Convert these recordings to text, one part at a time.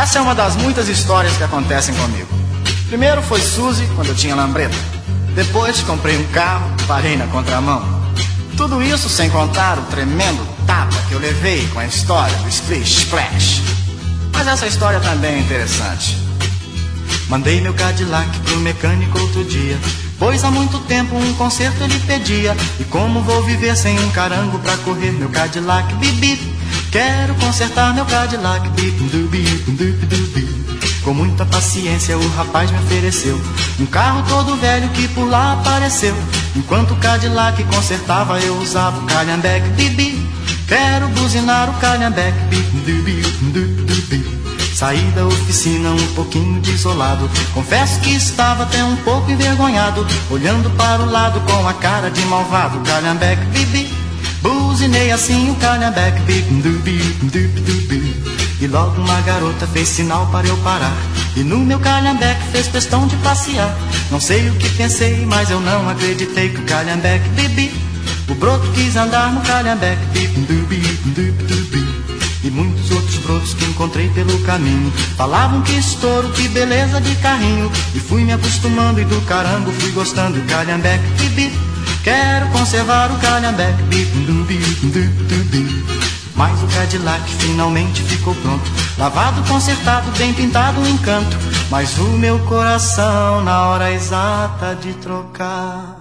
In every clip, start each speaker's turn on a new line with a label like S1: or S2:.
S1: Essa é uma das muitas histórias que acontecem comigo. Primeiro foi Suzy, quando eu tinha lambreta. Depois comprei um carro, parei na contramão. Tudo isso sem contar o tremendo tapa que eu levei com a história do Splish Splash. Mas essa história também é interessante. Mandei meu Cadillac pro mecânico outro dia, pois há muito tempo um conserto ele pedia. E como vou viver sem um carango pra correr meu Cadillac, bibi? Quero consertar meu Cadillac, bip, dubi, dubi, dubi. Com muita paciência o rapaz me ofereceu um carro todo velho que por lá apareceu. Enquanto o Cadillac consertava eu usava o calhambeque, bibi. Quero buzinar o calhambeque, bip, dubi, dubi, dubi. Saí da oficina um pouquinho desolado, confesso que estava até um pouco envergonhado, olhando para o lado com a cara de malvado, calhambeque, bibi. Buzinei assim o calhambeque, bip, dubi, dubi, dubi. E logo uma garota fez sinal para eu parar, e no meu calhambeque fez questão de passear. Não sei o que pensei, mas eu não acreditei que o calhambeque, bibi. O broto quis andar no calhambeque, bip, dubi, dubi, dubi. E muitos outros brotos que encontrei pelo caminho falavam que estouro, que beleza de carrinho. E fui me acostumando e do carango fui gostando do calhambeque, bibi. Quero conservar o calhambeque, bip, dubi, dubi, dubi. Mas o Cadillac finalmente ficou pronto, lavado, consertado, bem pintado, um encanto. Mas o meu coração na hora exata de trocar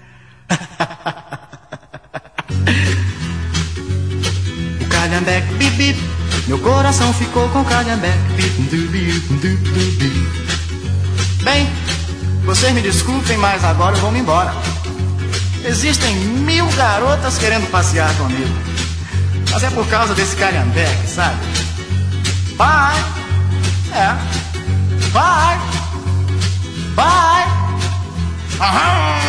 S1: o calhambeque, bip, bip. Meu coração ficou com o calhambeque, bip, dubi, dubi, dubi. Bem, vocês me desculpem, mas agora eu vou me embora. Existem 1000 garotas querendo passear comigo, mas é por causa desse calhambeque, sabe? Bye! É. Bye! Bye! Aham!